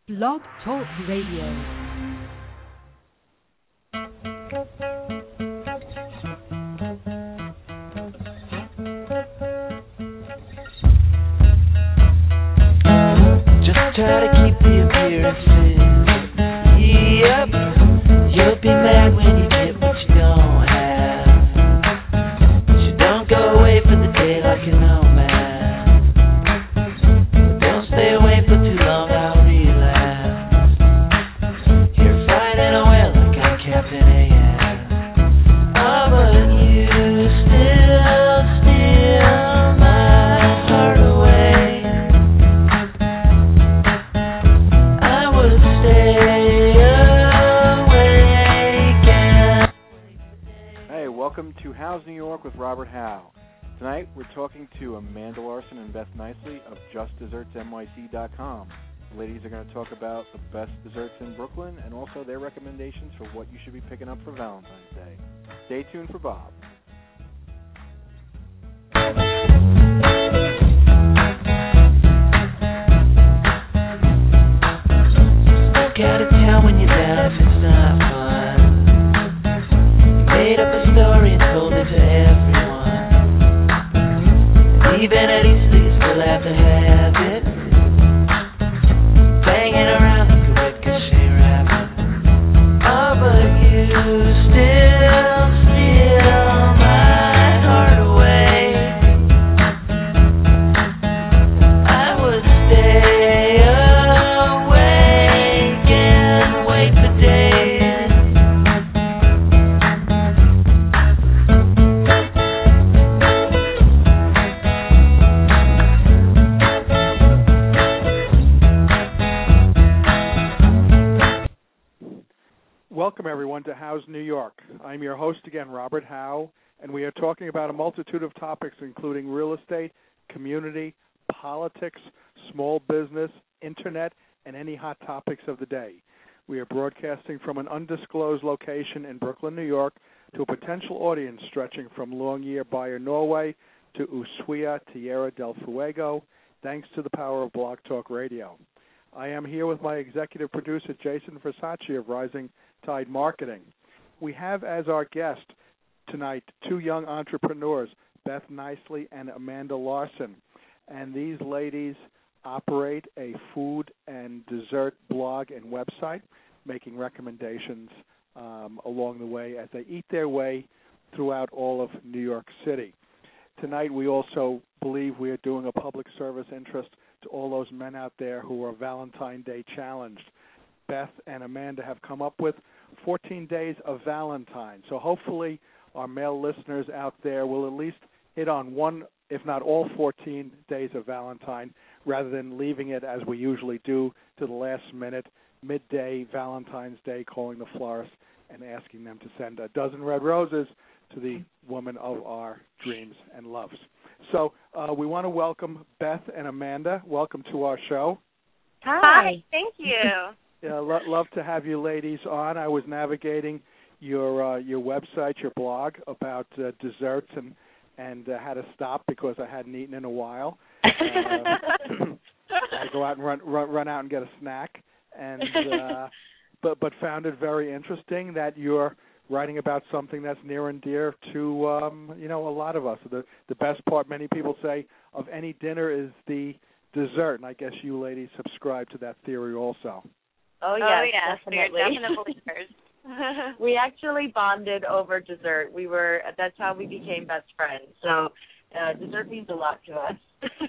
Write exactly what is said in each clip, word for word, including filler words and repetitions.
Blog Talk Radio. Try to keep the appearances. Yep, you'll be mad when you get what you don't have. So don't go away for the day like an old man. But don't stay away for too long, I'll relapse. You're fighting a whale like I'm Captain Ahab. Oh, but you still steal my heart away. Welcome to How's New York with Robert Howe. Tonight we're talking to Amanda Larson and Beth Nicely of just desserts N Y C dot com. The ladies are going to talk about the best desserts in Brooklyn and also their recommendations for what you should be picking up for Valentine's Day. Stay tuned for Bob. Walk out of town when you're down if it's not fun. Made up a story and told it to everyone. Even at Easter, you still have to have it. Banging around like a ricochet rabbit. Oh, but you still steal my heart away. I would stay awake and wait for days. Welcome, everyone, to How's New York. I'm your host again, Robert Howe, and we are talking about a multitude of topics, including real estate, community, politics, small business, internet, and any hot topics of the day. We are broadcasting from an undisclosed location in Brooklyn, New York, to a potential audience stretching from Longyearbyen, Norway, to Ushuaia, Tierra del Fuego, thanks to the power of Blog Talk Radio. I am here with my executive producer, Jason Versace of Rising Tide Marketing. We have as our guest tonight two young entrepreneurs, Beth Nicely and Amanda Larson. And these ladies operate a food and dessert blog and website, making recommendations um, along the way as they eat their way throughout all of New York City. Tonight we also believe we are doing a public service interest to all those men out there who are Valentine's Day challenged. Beth and Amanda have come up with fourteen days of Valentine. So hopefully our male listeners out there will at least hit on one, if not all fourteen days of Valentine, rather than leaving it as we usually do to the last minute, midday Valentine's Day, calling the florist and asking them to send a dozen red roses to the woman of our dreams and loves. So uh, we want to welcome Beth and Amanda. Welcome to our show. Hi. Hi. Thank you. Yeah, lo- love to have you ladies on. I was navigating your uh, your website, your blog about uh, desserts and and uh, how to stop because I hadn't eaten in a while. Uh, I go out and run, run run out and get a snack, and uh, but but found it very interesting that you're writing about something that's near and dear to um, you know a lot of us. The the best part, many people say, of any dinner is the dessert, and I guess you ladies subscribe to that theory also. Oh, yes, oh, yes, definitely. we are definite believers. We actually bonded over dessert. We were, that's how we became best friends. So uh, dessert means a lot to us.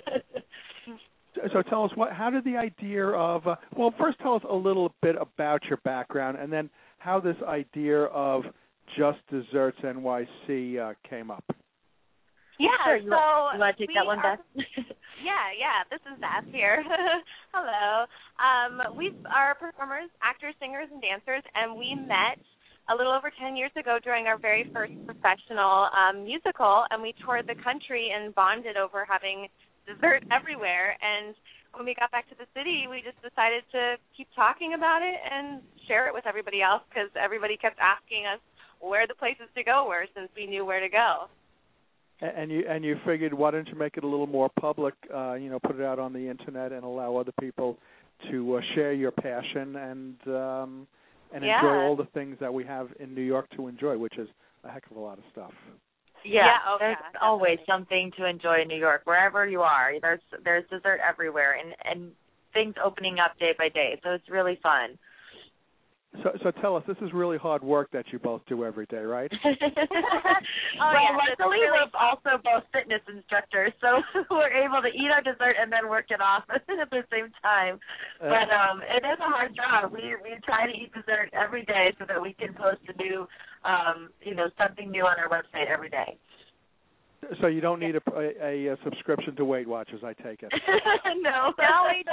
So tell us, what? How did the idea of, uh, well, first tell us a little bit about your background and then how this idea of Just Desserts N Y C uh, came up. Yeah, sure. You so want, you want to take that one, are, Beth? yeah, yeah, this is Beth here. Hello. Um, we are performers, actors, singers, and dancers, and we met a little over ten years ago during our very first professional um, musical, and we toured the country and bonded over having dessert everywhere. And when we got back to the city, we just decided to keep talking about it and share it with everybody else because everybody kept asking us where the places to go were since we knew where to go. And you and you figured, why don't you make it a little more public? Uh, you know, put it out on the internet and allow other people to uh, share your passion and um, and Yeah. enjoy all the things that we have in New York to enjoy, which is a heck of a lot of stuff. Yeah, Yeah, oh, there's yeah, always definitely. something to enjoy in New York, wherever you are. There's there's dessert everywhere, and and things opening up day by day. So it's really fun. So, so tell us, this is really hard work that you both do every day, right? oh, well, yeah, it's luckily really we're also both fitness instructors, so we're able to eat our dessert and then work it off at the same time. Uh, But um, it is a hard job. We we try to eat dessert every day so that we can post a new, um, you know, something new on our website every day. So you don't need a, a, a subscription to Weight Watchers, I take it. no, No, we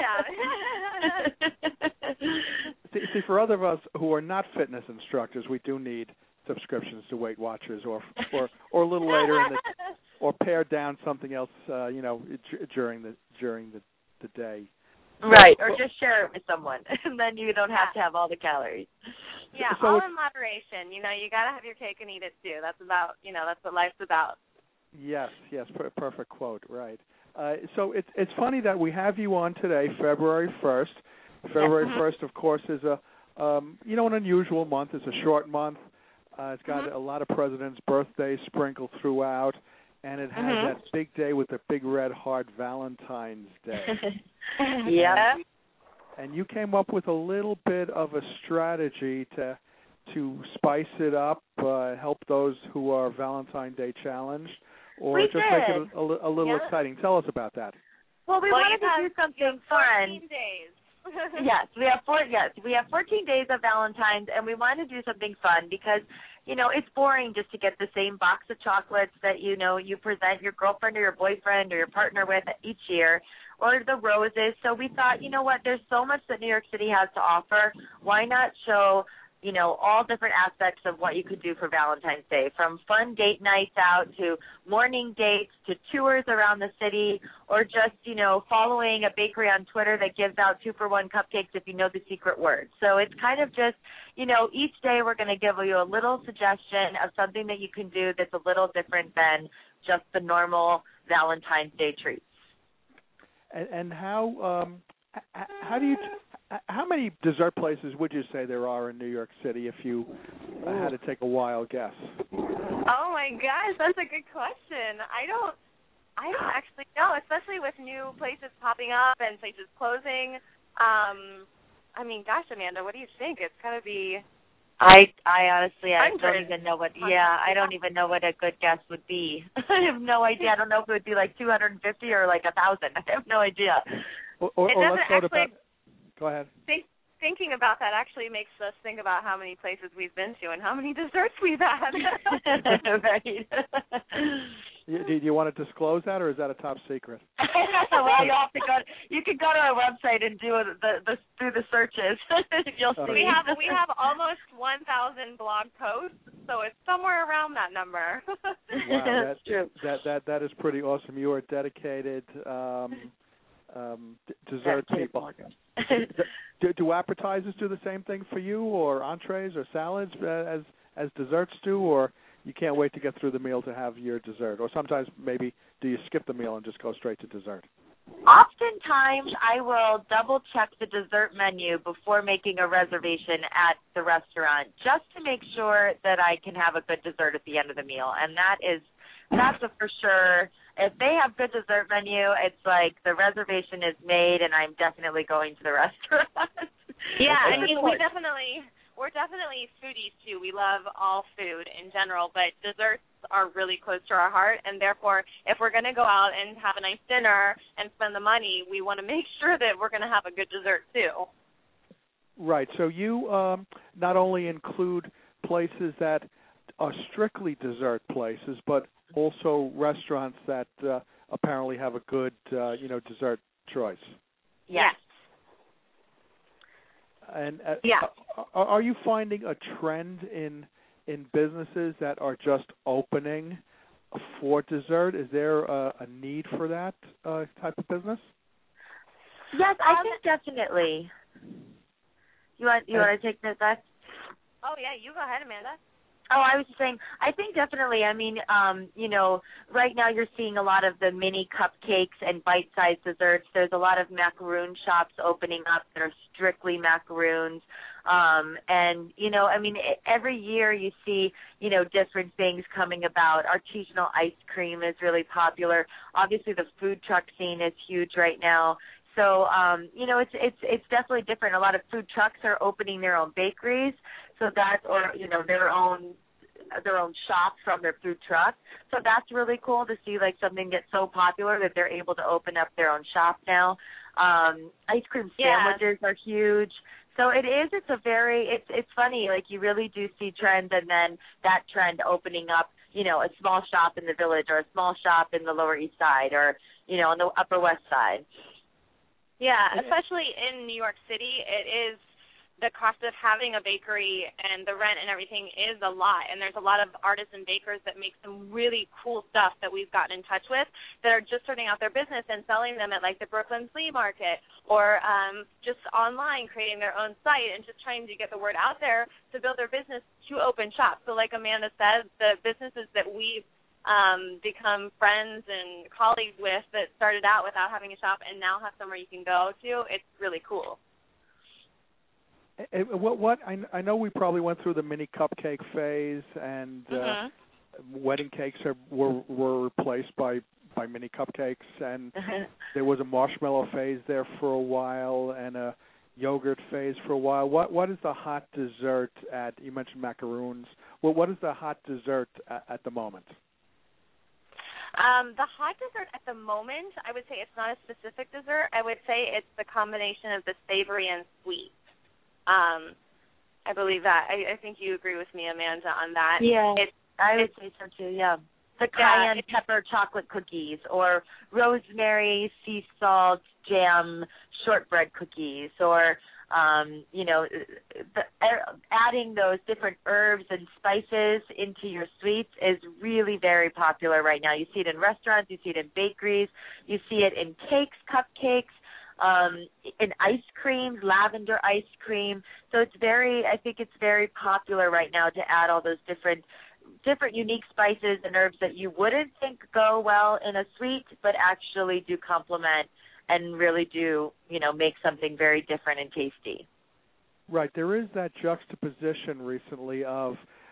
don't. see, see, for other of us who are not fitness instructors, we do need subscriptions to Weight Watchers, or or or a little later in the, or pare down something else, uh, you know, d- during the during the, the day. Right, So, or just share it with someone, and then you don't have to have all the calories. Yeah, So all it's- in moderation. You know, you got to have your cake and eat it too. That's about, you know, that's what life's about. Yes, yes, per- perfect quote, right. Uh, so it's it's funny that we have you on today, February first. February Mhm. first, of course, is a um, you know an unusual month. It's a short month. Uh, it's got Mhm. a lot of presidents' birthdays sprinkled throughout, and it has Mhm. that big day with the big red heart, Valentine's Day. Yeah. And you came up with a little bit of a strategy to to spice it up, uh, help those who are Valentine's Day challenged, or We just make did. it a, a, li- a little Yeah. exciting. Tell us about that. Well, we well, wanted you have, to do something you have fun. fourteen days. Yes, we have four. Yes, we have fourteen days of Valentine's, and we wanted to do something fun because, you know, it's boring just to get the same box of chocolates that you know you present your girlfriend or your boyfriend or your partner with each year, or the roses. So we thought, you know what? There's so much that New York City has to offer. Why not show, you know, all different aspects of what you could do for Valentine's Day, from fun date nights out to morning dates to tours around the city, or just, you know, following a bakery on Twitter that gives out two-for-one cupcakes if you know the secret word. So it's kind of just, you know, each day we're going to give you a little suggestion of something that you can do that's a little different than just the normal Valentine's Day treats. And, and how um, h- how do you t- how many dessert places would you say there are in New York City if you uh, had to take a wild guess? Oh my gosh, that's a good question. I don't, I don't actually know, especially with new places popping up and places closing. Um, I mean, gosh, Amanda, what do you think? It's got to be. I I honestly I Hundreds. don't even know what yeah I don't even know what a good guess would be. I have no idea. I don't know if it would be like two hundred fifty or like a thousand. I have no idea. Or, or, It or doesn't let's go to actually- about, Go ahead. Think, thinking about that actually makes us think about how many places we've been to and how many desserts we've had. Right. You, do you want to disclose that, or is that a top secret? Well, you have to go. You can go to our website and do the the do the searches. You'll see. we have we have almost one thousand blog posts, so it's somewhere around that number. Wow, That's that, true. That that that is pretty awesome. You are dedicated um, um, d- dessert That's people. good. Do, do appetizers do the same thing for you, or entrees or salads uh, as as desserts do, or you can't wait to get through the meal to have your dessert? Or sometimes maybe do you skip the meal and just go straight to dessert? Oftentimes, I will double check the dessert menu before making a reservation at the restaurant, just to make sure that I can have a good dessert at the end of the meal. And that is, that's a for sure. If they have good dessert menu, it's like the reservation is made, and I'm definitely going to the restaurant. Yeah, I It's mean, we important. definitely, we're definitely foodies, too. We love all food in general, but desserts are really close to our heart, and therefore, if we're going to go out and have a nice dinner and spend the money, we want to make sure that we're going to have a good dessert, too. Right. So you um, not only include places that are strictly dessert places, but also restaurants that uh, apparently have a good, uh, you know, dessert choice. Yes. And uh, Yeah. are, are you finding a trend in in businesses that are just opening for dessert? Is there a, a need for that uh, type of business? Yes, I Um, think definitely. You want you want to take this, Beth? Oh, yeah, you go ahead, Amanda. Oh, I was just saying, I think definitely, I mean, um, you know, right now you're seeing a lot of the mini cupcakes and bite-sized desserts. There's a lot of macaroon shops opening up that are strictly macaroons. Um, and, you know, I mean, every year you see, you know, different things coming about. Artisanal ice cream is really popular. Obviously, the food truck scene is huge right now. So, um, you know, it's it's it's definitely different. A lot of food trucks are opening their own bakeries, so that's, or, you know, their own their own shop from their food truck. So that's really cool to see, like, something get so popular that they're able to open up their own shop now. Um, ice cream sandwiches yeah. are huge. So it is, it's a very, it's it's funny, like you really do see trends and then that trend opening up, you know, a small shop in the Village or a small shop in the Lower East Side or, you know, on the Upper West Side. Yeah, especially in New York City, it is, the cost of having a bakery and the rent and everything is a lot, and there's a lot of artisan bakers that make some really cool stuff that we've gotten in touch with that are just starting out their business and selling them at, like, the Brooklyn Flea Market or um, just online, creating their own site and just trying to get the word out there to build their business to open shop. So like Amanda said, the businesses that we've um, become friends and colleagues with that started out without having a shop and now have somewhere you can go to, it's really cool. What, what I, I know we probably went through the mini cupcake phase, and mm-hmm. uh, wedding cakes are, were were replaced by, by mini cupcakes, and there was a marshmallow phase there for a while, and a yogurt phase for a while. What what is the hot dessert at? You mentioned macaroons. Well, what is the hot dessert at, at the moment? Um, the hot dessert at the moment, I would say it's not a specific dessert. I would say it's the combination of the savory and sweet. Um, I believe that. I, I think you agree with me, Amanda, on that. Yeah, it's, I would it's, say so too, yeah. The yeah, cayenne pepper chocolate cookies or rosemary, sea salt, jam, shortbread cookies or, um, you know, the, adding those different herbs and spices into your sweets is really very popular right now. You see it in restaurants, you see it in bakeries, you see it in cakes, cupcakes, Um, in ice creams, lavender ice cream. So it's very, I think it's very popular right now to add all those different, different unique spices and herbs that you wouldn't think go well in a sweet, but actually do complement and really do, you know, make something very different and tasty. Right. There is that juxtaposition recently of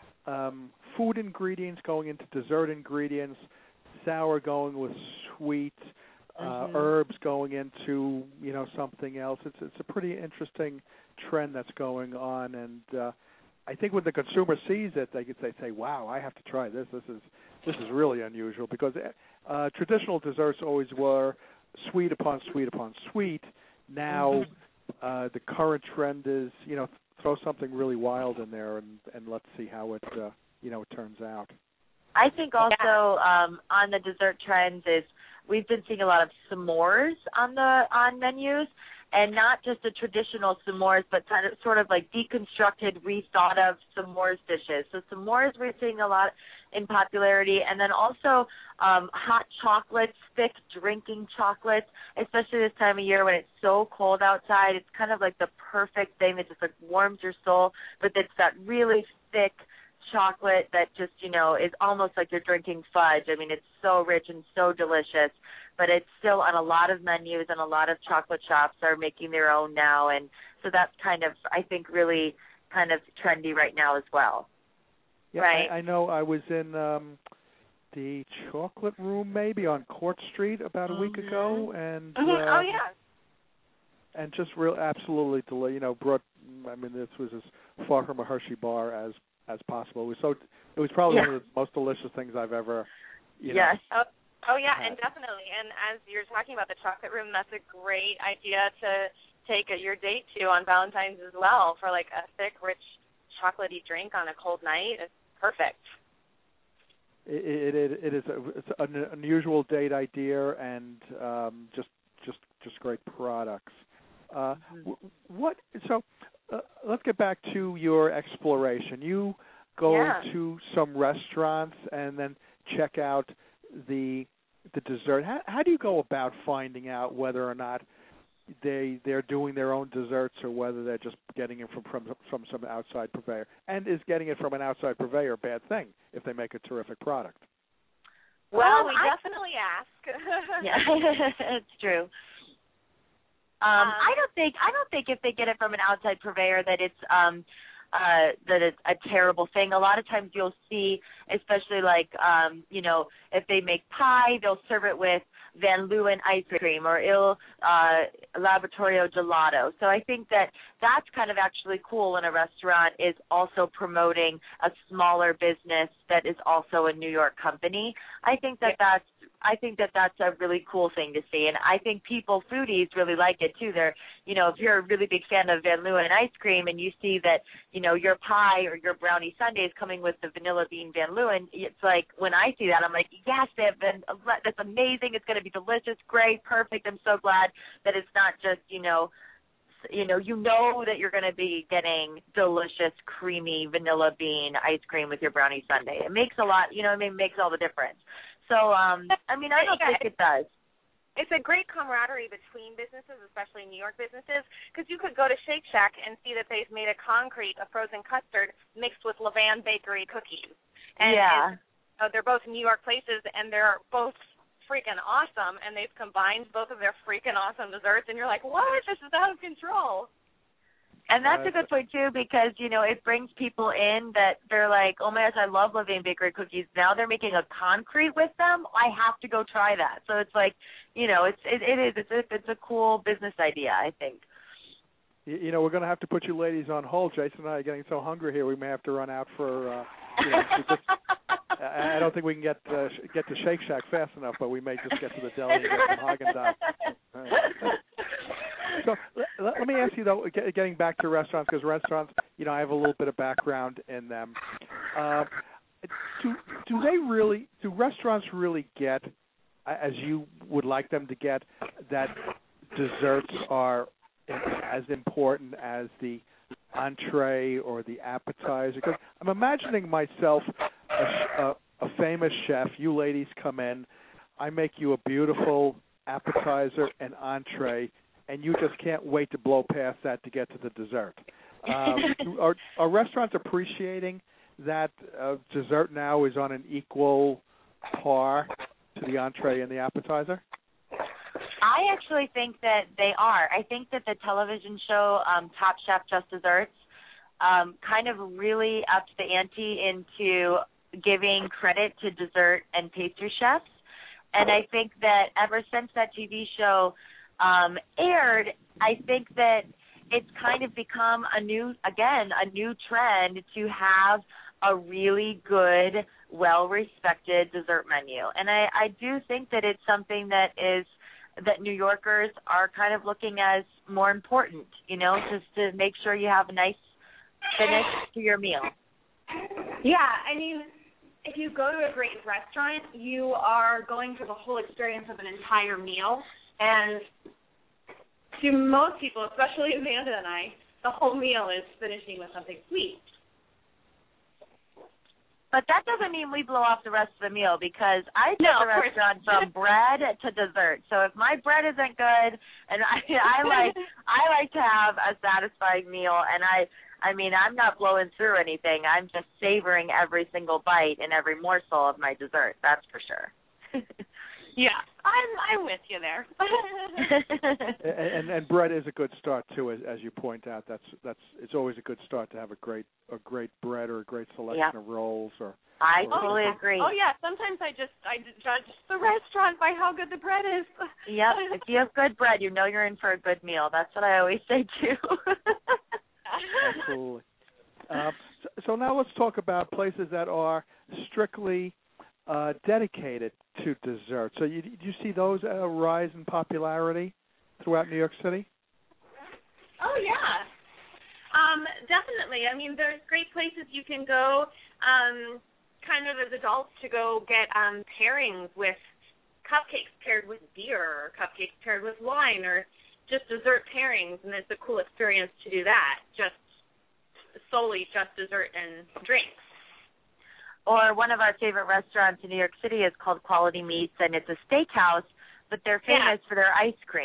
um, food ingredients going into dessert ingredients, sour going with sweet, Uh, mm-hmm. herbs going into, you know, something else. It's it's a pretty interesting trend that's going on, and uh, I think when the consumer sees it, they could say, say, "Wow, I have to try this. This is this is really unusual." Because uh, traditional desserts always were sweet upon sweet upon sweet. Now, mm-hmm. uh, the current trend is, you know, throw something really wild in there, and, and let's see how it, uh, you know, it turns out. I think also um, on the dessert trends is we've been seeing a lot of s'mores on the on menus, and not just the traditional s'mores, but kind of sort of like deconstructed, rethought of s'mores dishes. So s'mores we're seeing a lot in popularity, and then also um, hot chocolates, thick drinking chocolates, especially this time of year when it's so cold outside. It's kind of like the perfect thing that just like warms your soul, but it's that really thick chocolate that just, you know, is almost like you're drinking fudge. I mean, it's so rich and so delicious, but it's still on a lot of menus, and a lot of chocolate shops are making their own now, and so that's kind of, I think, really kind of trendy right now as well. Yeah, right? I, I know I was in um, the chocolate room maybe on Court Street about a mm-hmm. week ago, and mm-hmm. uh, oh yeah, and just real absolutely, deli- you know, brought. I mean, this was as far from a Hershey bar as as possible. It was so. It was probably yeah. one of the most delicious things I've ever. You yes. know, oh, oh yeah, had. and definitely. And as you're talking about the chocolate room, that's a great idea to take a, your date to on Valentine's as well, for like a thick, rich, chocolatey drink on a cold night. It's perfect. It it, it is a, it's an unusual date idea, and um, just just just great products. Uh, mm-hmm. What so? Uh, let's get back to your exploration. You go yeah. to some restaurants and then check out the the dessert. How, how do you go about finding out whether or not they they're doing their own desserts or whether they're just getting it from from from some outside purveyor. And is getting it from an outside purveyor a bad thing if they make a terrific product? Well, Um, we I- definitely ask. Yeah, it's true. Um, I don't think I don't think if they get it from an outside purveyor that it's um, uh, that it's a terrible thing. A lot of times you'll see, especially like um, you know, if they make pie, they'll serve it with Van Leeuwen ice cream or Il uh, Laboratorio gelato. So I think that that's kind of actually cool when a restaurant is also promoting a smaller business that is also a New York company. I think that that's I think that that's a really cool thing to see, and I think people, foodies, really like it too. They're, you know, if you're a really big fan of Van Leeuwen ice cream and you see that, you know, your pie or your brownie sundae is coming with the vanilla bean Van Leeuwen, it's like when I see that, I'm like, yes, they have been, that's amazing. It's going to be delicious, great, perfect. I'm so glad that it's not just, you know, you know, you know that you're going to be getting delicious, creamy vanilla bean ice cream with your brownie sundae. It makes a lot, you know, I mean, it makes all the difference. So, um, I mean, I don't yeah, think it does. It's a great camaraderie between businesses, especially New York businesses, because you could go to Shake Shack and see that they've made a concrete, a frozen custard mixed with Levan Bakery cookies. And Yeah. uh, they're both New York places, and they're both freaking awesome, and they've combined both of their freaking awesome desserts, and you're like, what? This is out of control. And that's a good point, too, because, you know, it brings people in that they're like, oh, my gosh, I love Levan Bakery cookies. Now they're making a concrete with them. I have to go try that. So it's like, you know, it's it, it is. It's a, it's a cool business idea, I think. You, you know, we're going to have to put you ladies on hold. Jason and I are getting so hungry here, we may have to run out for, uh, you know, to just, I, I don't think we can get uh, get to Shake Shack fast enough, but we may just get to the deli and get some Haagen-Dazs. So let, let me ask you, though, get, getting back to restaurants, because restaurants, you know, I have a little bit of background in them. Uh, do, do they really, do restaurants really get, as you would like them to get, that desserts are as important as the entree or the appetizer? Because I'm imagining myself a, a, a famous chef. You ladies come in, I make you a beautiful appetizer and entree, and you just can't wait to blow past that to get to the dessert. Um, are, are restaurants appreciating that uh, dessert now is on an equal par to the entree and the appetizer? I actually think that they are. I think that the television show um, Top Chef Just Desserts um, kind of really upped the ante into giving credit to dessert and pastry chefs. And I think that ever since that T V show um, aired, I think that it's kind of become a new, again, a new trend to have a really good, well-respected dessert menu. And I, I do think that it's something that is that New Yorkers are kind of looking as more important, you know, just to make sure you have a nice finish to your meal. Yeah, I mean, if you go to a great restaurant, you are going through the whole experience of an entire meal. And to most people, especially Amanda and I, the whole meal is finishing with something sweet. But that doesn't mean we blow off the rest of the meal, because I take No, the of course. restaurant from bread to dessert. So if my bread isn't good, and I, I like I like to have a satisfying meal, and I I mean I'm not blowing through anything. I'm just savoring every single bite and every morsel of my dessert. That's for sure. Yeah, I'm I'm with you there. and, and and bread is a good start too, as, as you point out. That's that's it's always a good start to have a great a great bread or a great selection Yeah. of rolls. Or I or, totally agree. Oh yeah, sometimes I just I judge the restaurant by how good the bread is. Yep. If you have good bread, you know you're in for a good meal. That's what I always say too. Absolutely. Uh, so, so now let's talk about places that are strictly uh, dedicated to dessert. So you, do you see those uh, rise in popularity throughout New York City? Oh, yeah. Um, definitely. I mean, there's great places you can go um, kind of as adults to go get um, pairings with cupcakes paired with beer or cupcakes paired with wine or just dessert pairings, and it's a cool experience to do that, just solely just dessert and drinks. Or one of our favorite restaurants in New York City is called Quality Meats, and it's a steakhouse, but they're famous Yeah. for their ice cream.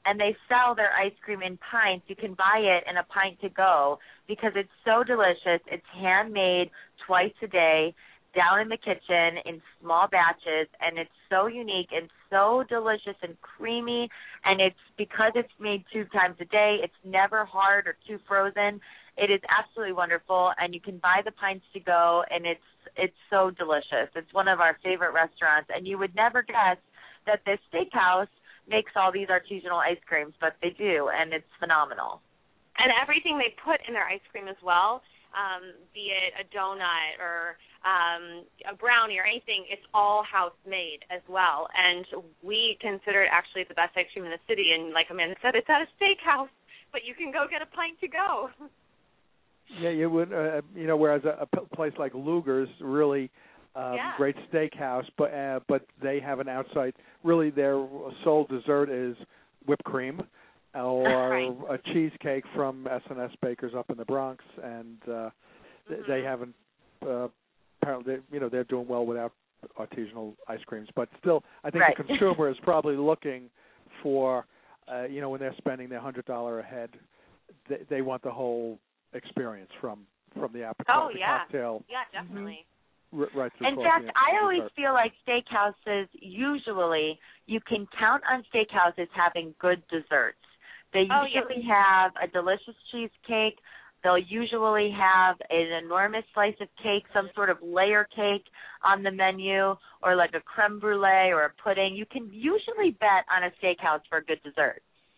and they sell their ice cream in pints. You can buy it in a pint to go because it's so delicious. It's handmade twice a day down in the kitchen in small batches, and it's so unique and so delicious and creamy, and it's because it's made two times a day, it's never hard or too frozen. It is absolutely wonderful, and you can buy the pints to go, and it's it's so delicious. It's one of our favorite restaurants, and you would never guess that this steakhouse makes all these artisanal ice creams, but they do, and it's phenomenal. And everything they put in their ice cream as well, um, be it a donut or um, a brownie or anything, it's all house-made as well. And we consider it actually the best ice cream in the city. And like Amanda said, it's at a steakhouse, but you can go get a pint to go. Yeah, you would. Uh, you know, whereas a, a place like Luger's, really um, yeah. great steakhouse, but uh, but they have an outside. Really, their sole dessert is whipped cream, or right. a cheesecake from S and S Bakers up in the Bronx, and uh, mm-hmm. they haven't. Uh, apparently, you know, they're doing well without artisanal ice creams, but still, I think right. the consumer is probably looking for, uh, you know, when they're spending their hundred dollar a head, they, they want the whole experience from from the appetizer, oh, the yeah. cocktail. Yeah, definitely. R- right through In coffee fact, and I always dessert. feel like steakhouses, usually, you can count on steakhouses having good desserts. They Oh, usually yeah. have a delicious cheesecake. They'll usually have an enormous slice of cake, some sort of layer cake on the menu, or like a creme brulee or a pudding. You can usually bet on a steakhouse for a good dessert.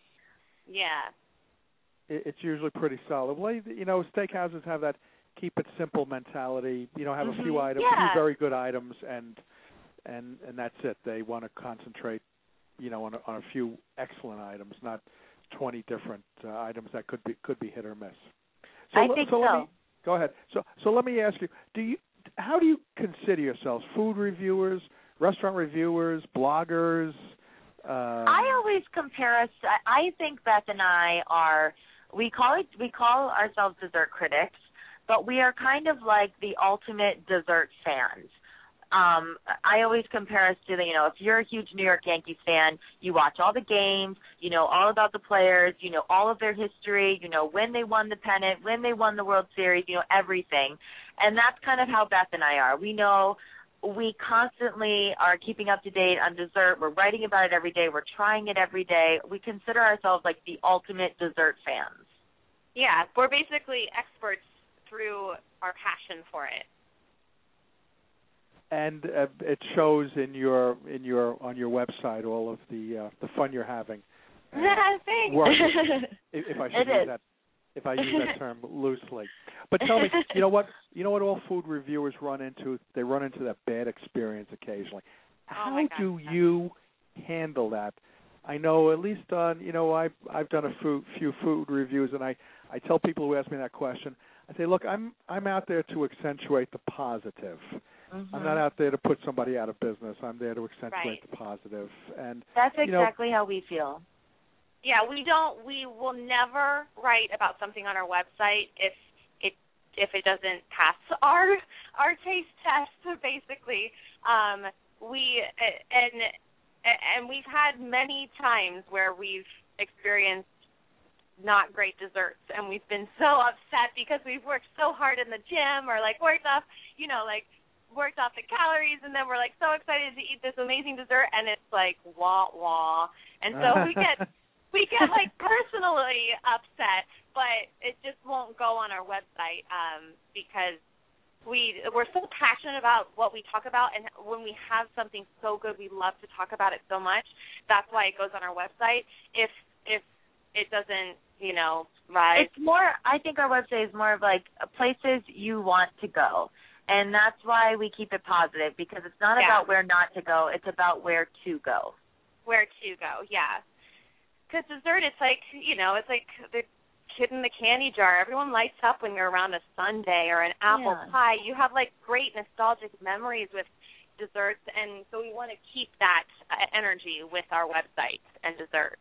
Yeah. It's usually pretty solid. Well, you know, steakhouses have that keep it simple mentality. You know, have mm-hmm. a few items, yeah. a few very good items, and and and that's it. They want to concentrate, you know, on a, on a few excellent items, not twenty different uh, items that could be could be hit or miss. So, I think so. so. Let me, go ahead. So so let me ask you: Do you how do you consider yourselves? Food reviewers, restaurant reviewers, bloggers? Um, I always compare us. I think Beth and I are. We call it. We call ourselves dessert critics, but we are kind of like the ultimate dessert fans. Um, I always compare us to the, you know, if you're a huge New York Yankees fan, you watch all the games, you know all about the players, you know all of their history, you know when they won the pennant, when they won the World Series, you know everything. And that's kind of how Beth and I are. We know we constantly are keeping up to date on dessert. We're writing about it every day. We're trying it every day. We consider ourselves like the ultimate dessert fans. Yeah, we're basically experts through our passion for it. And uh, it shows in your in your on your website all of the uh, the fun you're having. Uh, Thanks. working, if, if I should It use is. that, if I use that term loosely. But tell me, you know what? You know what all food reviewers run into? They run into that bad experience occasionally. How Oh my God, do yeah. you handle that? I know at least on you know I've I've done a few, few food reviews, and I, I tell people who ask me that question, I say, look, I'm I'm out there to accentuate the positive. Mm-hmm. I'm not out there to put somebody out of business. I'm there to accentuate Right. the positive. And That's you know, exactly how we feel. Yeah, we don't. We will never write about something on our website if it if it doesn't pass our our taste test. Basically, um, we and and we've had many times where we've experienced not great desserts, and we've been so upset because we've worked so hard in the gym or like worked off, you know, like worked off the calories, and then we're like so excited to eat this amazing dessert, and it's like wah wah, and so we get. We get, like, personally upset, but it just won't go on our website um, because we, we're so passionate about what we talk about, and when we have something so good, we love to talk about it so much. That's why it goes on our website. If if it doesn't, you know, rise. It's more, I think our website is more of, like, places you want to go. And that's why we keep it positive, because it's not Yeah. about where not to go. It's about where to go. Where to go, yeah. Because dessert, it's like, you know, it's like the kid in the candy jar. Everyone lights up when you're around a sundae or an apple Yeah. pie. You have, like, great nostalgic memories with desserts, and so we want to keep that uh, energy with our website and dessert.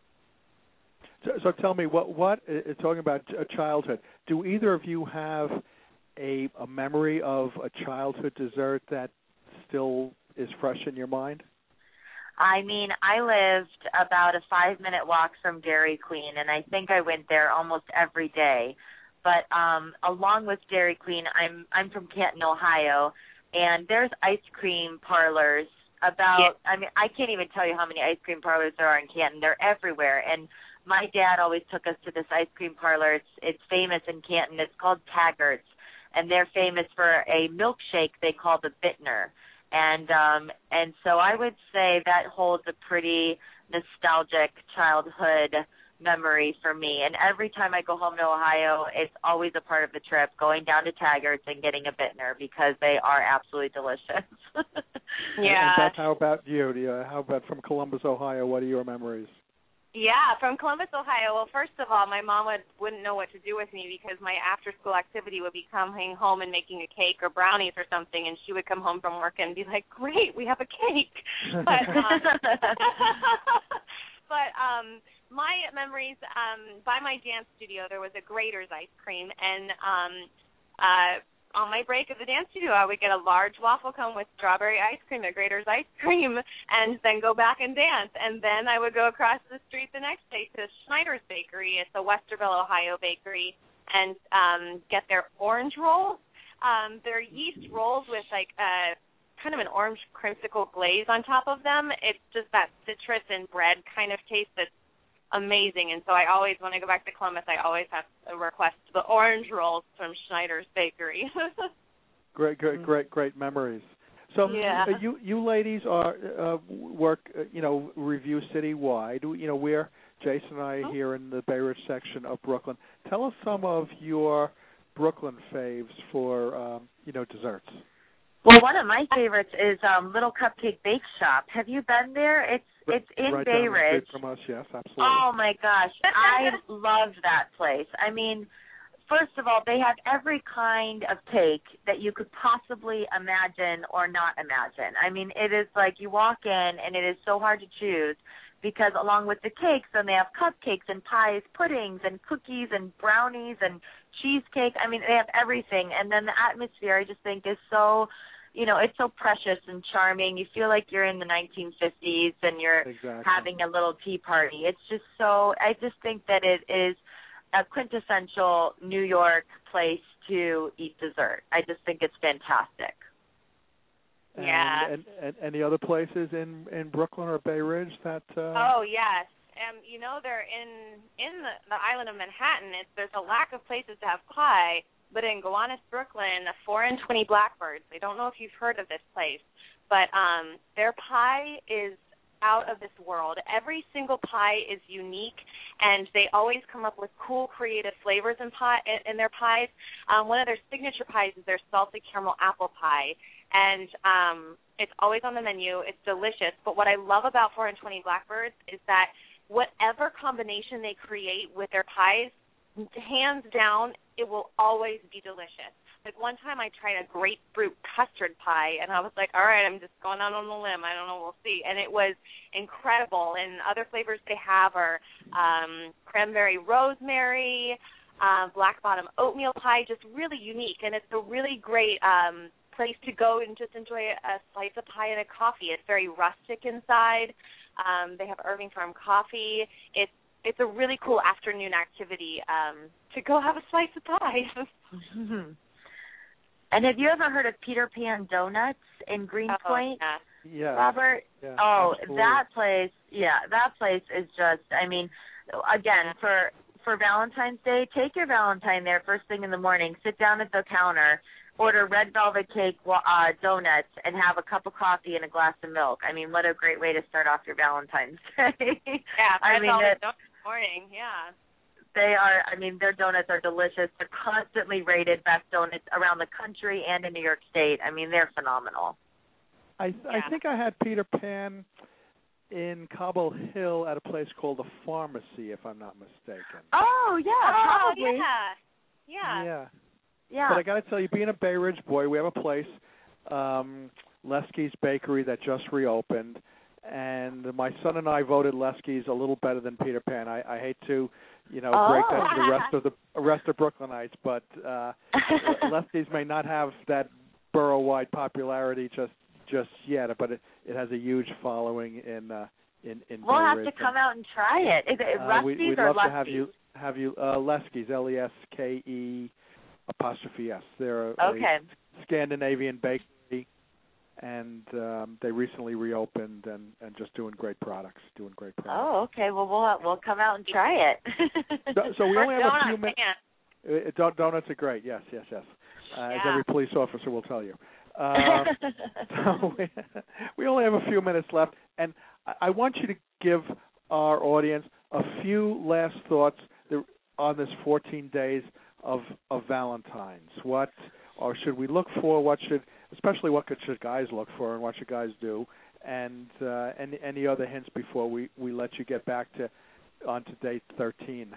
so, so tell me, what what uh, talking about a childhood? Do either of you have a a memory of a childhood dessert that still is fresh in your mind? I mean, I lived about a five-minute walk from Dairy Queen, and I think I went there almost every day. But um, along with Dairy Queen, I'm I'm from Canton, Ohio, and there's ice cream parlors about, yeah. I mean, I can't even tell you how many ice cream parlors there are in Canton. They're everywhere. And my dad always took us to this ice cream parlor. It's, it's famous in Canton. It's called Taggart's, and they're famous for a milkshake they call the Bittner. And um, and so I would say that holds a pretty nostalgic childhood memory for me. And every time I go home to Ohio, it's always a part of the trip, going down to Taggart's and getting a Bittner because they are absolutely delicious. Yeah. And Beth, how about you? Do you? How about from Columbus, Ohio? What are your memories? Yeah, from Columbus, Ohio. Well, first of all, my mom would, wouldn't know what to do with me because my after-school activity would be coming home and making a cake or brownies or something, and she would come home from work and be like, great, we have a cake. But, um, but um, my memories, um, by my dance studio, there was a Grater's ice cream, and um, uh, on my break at the dance studio, I would get a large waffle cone with strawberry ice cream at Grater's Ice Cream and then go back and dance. And then I would go across the street the next day to Schneider's Bakery. It's a Westerville, Ohio bakery, and um, get their orange rolls. Um, they're yeast rolls with, like, a, kind of an orange creamsicle glaze on top of them. It's just that citrus and bread kind of taste that's amazing. And so I always, when I go back to Columbus, I always have to request the orange rolls from Schneider's Bakery. Great, great, great, great memories. So yeah. uh, you you ladies are uh, work, uh, you know, Review Citywide. You know, we're Jason and I oh. here in the Bay Ridge section of Brooklyn. Tell us some of your Brooklyn faves for um, you know, desserts. Well, one of my favorites is um, Little Cupcake Bake Shop. Have you been there? It's it's in right Bay down Ridge. The street from us, yes, absolutely. Oh my gosh, I love that place. I mean, first of all, they have every kind of cake that you could possibly imagine or not imagine. I mean, it is like you walk in and it is so hard to choose because along with the cakes, then they have cupcakes and pies, puddings and cookies and brownies and cheesecake. I mean, they have everything. And then the atmosphere, I just think, is so, you know, it's so precious and charming. You feel like you're in the nineteen fifties and you're exactly. having a little tea party. It's just so, I just think that it is a quintessential New York place to eat dessert. I just think it's fantastic. And, yeah. And, and any other places in, in Brooklyn or Bay Ridge that? Uh... Oh yes, um, you know they're in in the, the island of Manhattan. It's, there's a lack of places to have pie, but in Gowanus, Brooklyn, four and twenty Blackbirds. I don't know if you've heard of this place, but um, their pie is out of this world. Every single pie is unique, and they always come up with cool, creative flavors in pie in, in their pies. Um, one of their signature pies is their salted caramel apple pie, and um, it's always on the menu. It's delicious. But what I love about four and twenty Blackbirds is that whatever combination they create with their pies, hands down, it will always be delicious. Like one time I tried a grapefruit custard pie, and I was like, all right, I'm just going out on a limb. I don't know, we'll see. And it was incredible. And other flavors they have are um, cranberry rosemary, uh, black bottom oatmeal pie, just really unique. And it's a really great um, place to go and just enjoy a slice of pie and a coffee. It's very rustic inside. Um, they have Irving Farm coffee. It's It's a really cool afternoon activity um, to go have a slice of pie. And have you ever heard of Peter Pan Donuts in Greenpoint? Oh, yeah. Yeah. Robert? Yeah, oh, absolutely. that place, yeah, that place is just, I mean, again, for for Valentine's Day, take your Valentine there first thing in the morning, sit down at the counter, order red velvet cake uh, donuts, and have a cup of coffee and a glass of milk. I mean, what a great way to start off your Valentine's Day. Yeah, I red mean, velvet it, donuts in the morning, yeah. They are, I mean, their donuts are delicious. They're constantly rated best donuts around the country and in New York State. I mean, they're phenomenal. I th- Yeah. I think I had Peter Pan in Cobble Hill at a place called the Pharmacy, if I'm not mistaken. Oh, yeah, Oh, probably. yeah. Yeah. Yeah. Yeah. But I got to tell you, being a Bay Ridge boy, we have a place, um, Leskey's Bakery, that just reopened, and my son and I voted Leskey's a little better than Peter Pan. I, I hate to, you know, Oh. break that to the rest of the rest of Brooklynites, but uh, Leskey's may not have that borough-wide popularity just just yet, but it, it has a huge following in uh, in in. We'll Bay have Ridge. to come out and try it. Is it uh, Rusty's we, we'd or love Lusty's? to have you have you uh, Leskies, L E S K E apostrophe S. They're a, okay. a Scandinavian bakery, and um, they recently reopened and, and just doing great products. Doing great products. Oh, okay. Well, we'll we'll come out and try it. so, so we only have a few Donuts, minutes. Uh, donuts are great. Yes, yes, yes. Uh, yeah. As every police officer will tell you. Uh, so we, we only have a few minutes left, and I, I want you to give our audience a few last thoughts on this fourteen days of of Valentine's. What or should we look for? What should, especially what could, should guys look for, and what should guys do? And uh, any any other hints before we, we let you get back to on to day thirteen?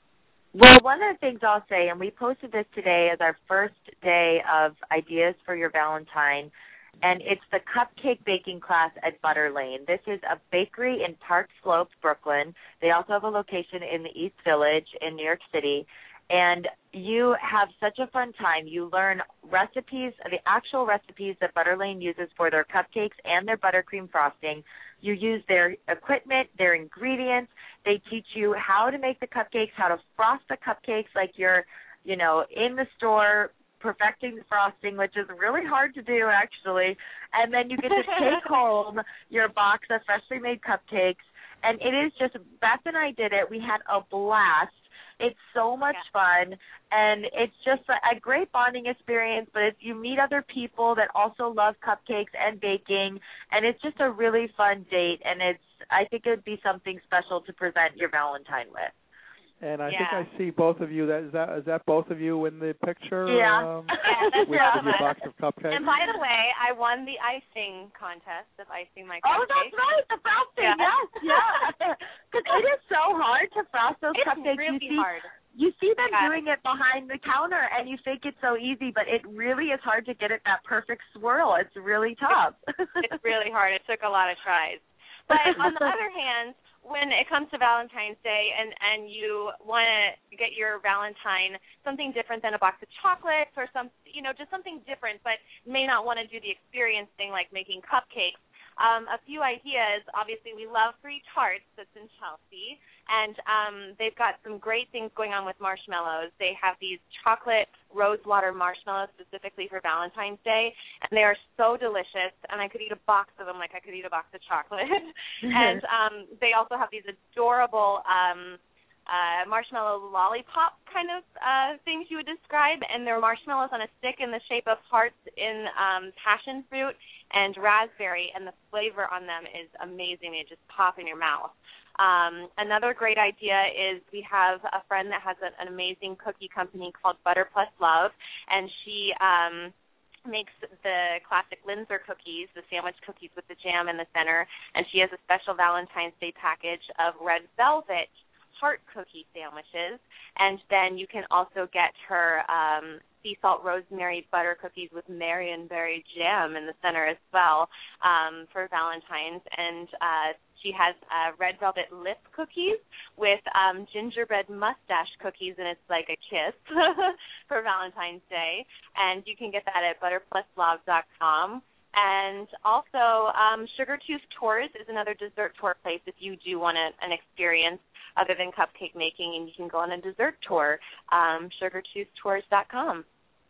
Well, one of the things I'll say, and we posted this today as our first day of ideas for your Valentine, and it's the cupcake baking class at Butter Lane. This is a bakery in Park Slope, Brooklyn. They also have a location in the East Village in New York City. And you have such a fun time. You learn recipes, the actual recipes that Butter Lane uses for their cupcakes and their buttercream frosting. You use their equipment, their ingredients. They teach you how to make the cupcakes, how to frost the cupcakes like you're, you know, in the store perfecting the frosting, which is really hard to do, actually. And then you get to take home your box of freshly made cupcakes. And it is just, Beth and I did it. We had a blast. It's so much yeah. fun, and it's just a, a great bonding experience, but it's, you meet other people that also love cupcakes and baking, and it's just a really fun date, and it's I think it would be something special to present your Valentine with. And I yeah. think I see both of you. That is that is that both of you in the picture? Yeah. Um, yeah that's with, with your box of cupcakes. And by the way, I won the icing contest of icing my cupcakes. Oh, that's right, the frosting. Yeah. Yes, yeah. Because it is so hard to frost those it's cupcakes. Really you see, hard. You see them yeah. doing it behind the counter, and you think it's so easy, but it really is hard to get it that perfect swirl. It's really tough. It's really hard. It took a lot of tries. But on the other hand, when it comes to Valentine's Day and, and you want to get your Valentine something different than a box of chocolates or some, you know, just something different, but may not want to do the experience thing like making cupcakes, um, a few ideas. Obviously, we love Free Tarts that's in Chelsea, and um, they've got some great things going on with marshmallows. They have these chocolate rose water marshmallows specifically for Valentine's Day, and they are so delicious, and I could eat a box of them like I could eat a box of chocolate. And um, they also have these adorable um, uh, marshmallow lollipop kind of uh, things you would describe, and they're marshmallows on a stick in the shape of hearts in um, passion fruit and raspberry, and the flavor on them is amazing. They just pop in your mouth. Um, another great idea is we have a friend that has an, an amazing cookie company called Butter Plus Love, and she um, makes the classic Linzer cookies, the sandwich cookies with the jam in the center, and she has a special Valentine's Day package of red velvet heart cookie sandwiches, and then you can also get her um, sea salt rosemary butter cookies with marionberry jam in the center as well um, for Valentine's, and uh, she has uh, red velvet lip cookies with um, gingerbread mustache cookies, and it's like a kiss for Valentine's Day, and you can get that at butter plus love dot com. And also, um, Sugar Tooth Tours is another dessert tour place if you do want a, an experience other than cupcake making, and you can go on a dessert tour, um, sugar tooth tours dot com.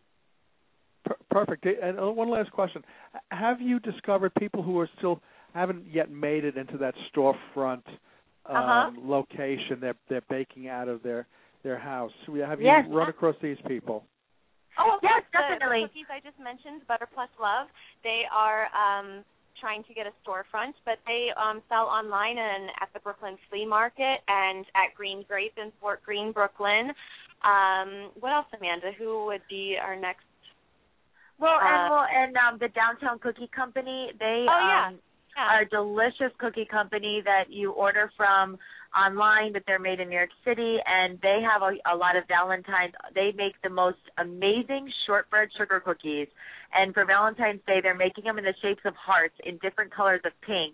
Perfect. And one last question. Have you discovered people who are still haven't yet made it into that storefront um, uh-huh. location? They're, they're baking out of their, their house. Have you yes. run across these people? Oh, yes, the, definitely. The cookies I just mentioned, Butter Plus Love, they are um, trying to get a storefront, but they um, sell online and at the Brooklyn Flea Market and at Green Grape in Fort Greene, Brooklyn. Um, what else, Amanda? Who would be our next? Well, uh, and well, and um, the Downtown Cookie Company, they oh, yeah. um, yeah. are a delicious cookie company that you order from online, but they're made in New York City, and they have a, a lot of Valentine's. They make the most amazing shortbread sugar cookies, and for Valentine's Day, they're making them in the shapes of hearts in different colors of pink.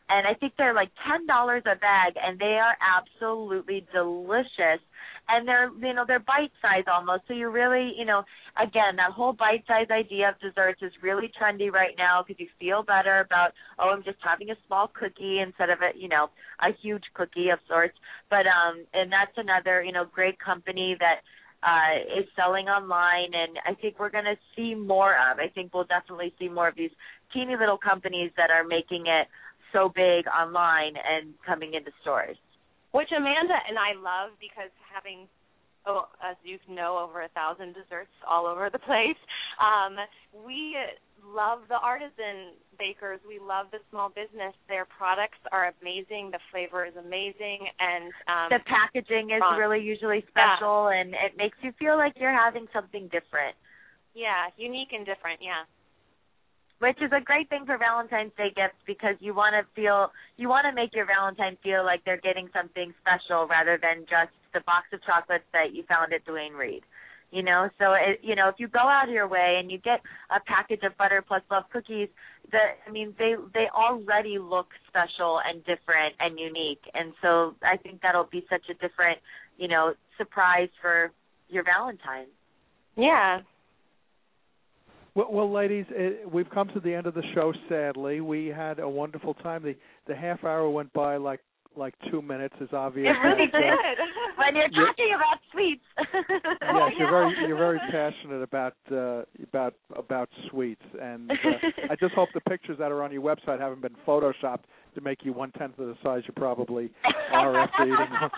and I think they're like ten dollars a bag, and they are absolutely delicious. And they're, you know, they're bite-size almost. So you really, you know, again, that whole bite-size idea of desserts is really trendy right now because you feel better about, oh, I'm just having a small cookie instead of a, you know, a huge cookie of sorts. But, um, and that's another, you know, great company that uh, is selling online. And I think we're going to see more of. I think we'll definitely see more of these teeny little companies that are making it so big online and coming into stores. Which Amanda and I love because having, oh, as you know, over a thousand desserts all over the place, um, we love the artisan bakers. We love the small business. Their products are amazing. The flavor is amazing. And um, the packaging is fun. really usually special, yeah. And it makes you feel like you're having something different. Yeah, unique and different, yeah. Which is a great thing for Valentine's Day gifts because you want to feel, you want to make your Valentine feel like they're getting something special rather than just the box of chocolates that you found at Duane Reade. You know, so, it, you know, if you go out of your way and you get a package of Butter Plus Love cookies, that, I mean, they, they already look special and different and unique. And so I think that'll be such a different, you know, surprise for your Valentine. Yeah. Well, well, ladies, it, we've come to the end of the show. Sadly, we had a wonderful time. the The half hour went by like like two minutes. Is obvious. It really that, did. Uh, when you're talking about sweets. Yes, you're very you're very passionate about uh, about about sweets, and uh, I just hope the pictures that are on your website haven't been photoshopped to make you one tenth of the size you probably are after eating them.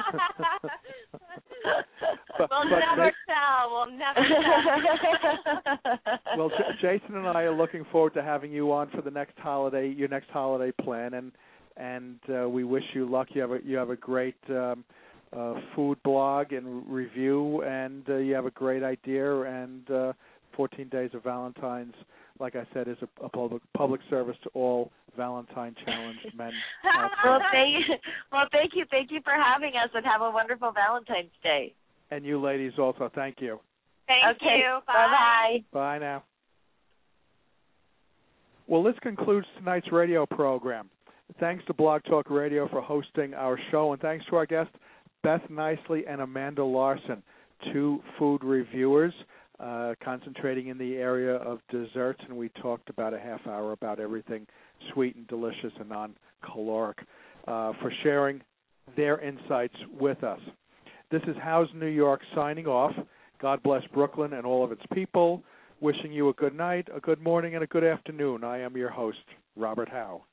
But, we'll but never they, tell. We'll never tell. Well, J- Jason and I are looking forward to having you on for the next holiday, your next holiday plan, and and uh, we wish you luck. You have a you have a great um, uh, food blog and review, and uh, you have a great idea. And uh, fourteen Days of Valentine's, like I said, is a, a public public service to all Valentine challenged men. well, thank you. Well, thank you, thank you for having us, and have a wonderful Valentine's Day. And you ladies also, thank you. Thank okay. you. Bye. Bye-bye. Bye now. Well, this concludes tonight's radio program. Thanks to Blog Talk Radio for hosting our show, and thanks to our guests, Beth Nicely and Amanda Larson, two food reviewers uh, concentrating in the area of desserts, and we talked about a half hour about everything sweet and delicious and non-caloric, uh, for sharing their insights with us. This is House New York signing off. God bless Brooklyn and all of its people. Wishing you a good night, a good morning, and a good afternoon. I am your host, Robert Howe.